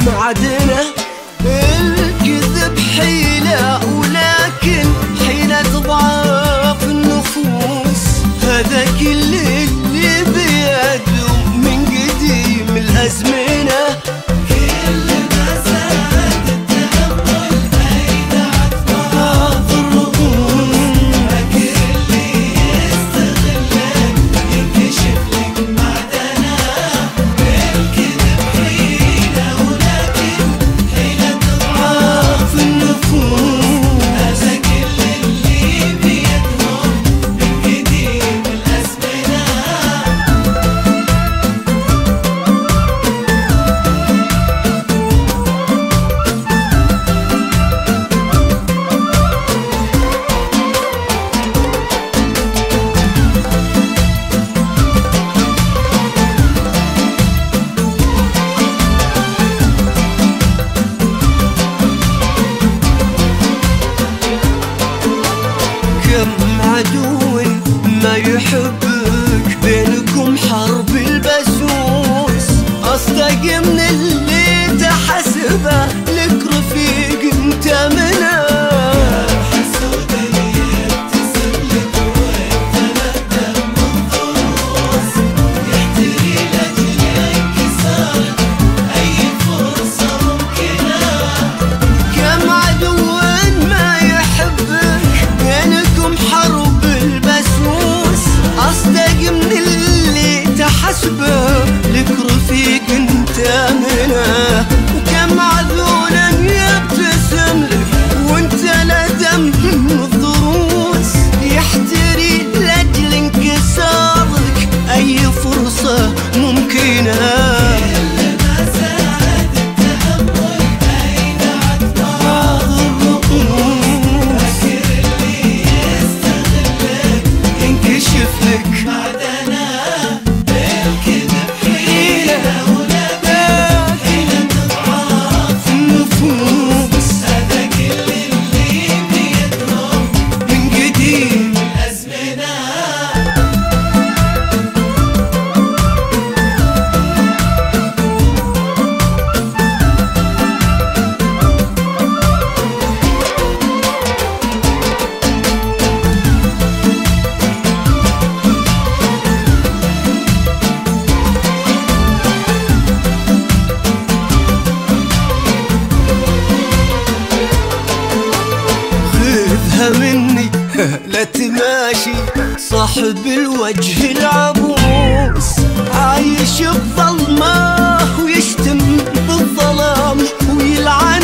معدنه. الكذب حيلة ولكن حيلة تضعف النفوس، هذا كل اللي بيده من قديم الأزمنة. كل ما زاد التأمل أيدعت بعض الرؤوس، فاكر اللي يستغلك ينكشف لك معدنه. الكذب حيلة ولكن حيلة تضعف النفوس، هذا كل اللي بيدهم من قديم الأزمنة. كم عدو ما يحبك، بينكم حرب البسوس. أصدق من اللي تحسبه لك رفيق انت منه. حسبه لك رفيق انت منه، وكم عذولا يبتسم لك وانت لدم الضروس، يحتري لاجل انكسارك اي فرصة ممكنة. مني لا تماشي صاحب الوجه العبوس، عايش بظلمه ويشتم بالظلام ويلعن